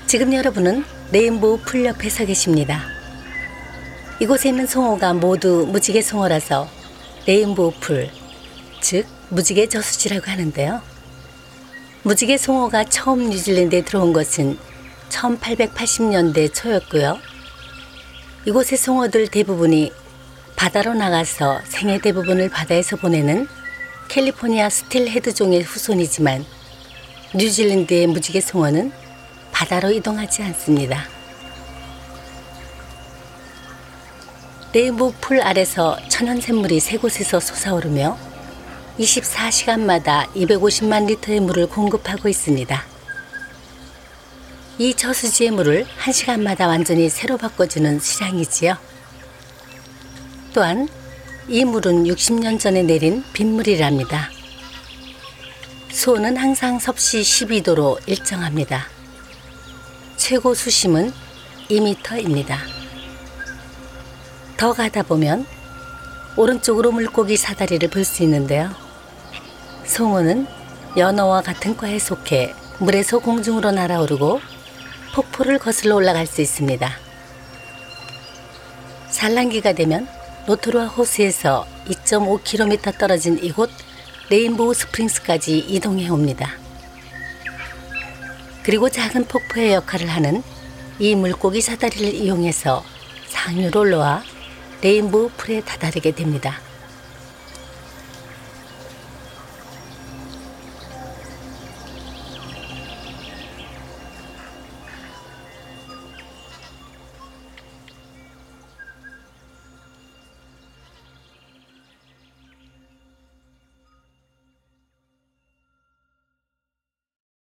지금 여러분은 레인보우 풀 옆에 서 계십니다. 이곳에 있는 송어가 모두 무지개 송어라서 레인보우 풀, 즉 무지개 저수지라고 하는데요. 무지개 송어가 처음 뉴질랜드에 들어온 것은 1880년대 초였고요. 이곳의 송어들 대부분이 바다로 나가서 생애 대부분을 바다에서 보내는 캘리포니아 스틸헤드종의 후손이지만 뉴질랜드의 무지개 송어는 바다로 이동하지 않습니다. 레인보우 풀 아래서 천연샘물이 세 곳에서 솟아오르며 24시간마다 250만 리터의 물을 공급하고 있습니다. 이 저수지의 물을 1시간마다 완전히 새로 바꿔주는 수량이지요. 또한 이 물은 60년 전에 내린 빗물이랍니다. 수온은 항상 섭씨 12도로 일정합니다. 최고 수심은 2m입니다. 더 가다 보면 오른쪽으로 물고기 사다리를 볼 수 있는데요. 송어는 연어와 같은 과에 속해 물에서 공중으로 날아오르고 폭포를 거슬러 올라갈 수 있습니다. 산란기가 되면 노토루아 호수에서 2.5km 떨어진 이곳 레인보우 스프링스까지 이동해 옵니다. 그리고 작은 폭포의 역할을 하는 이 물고기 사다리를 이용해서 상류로 올라와 레인보우 풀에 다다르게 됩니다.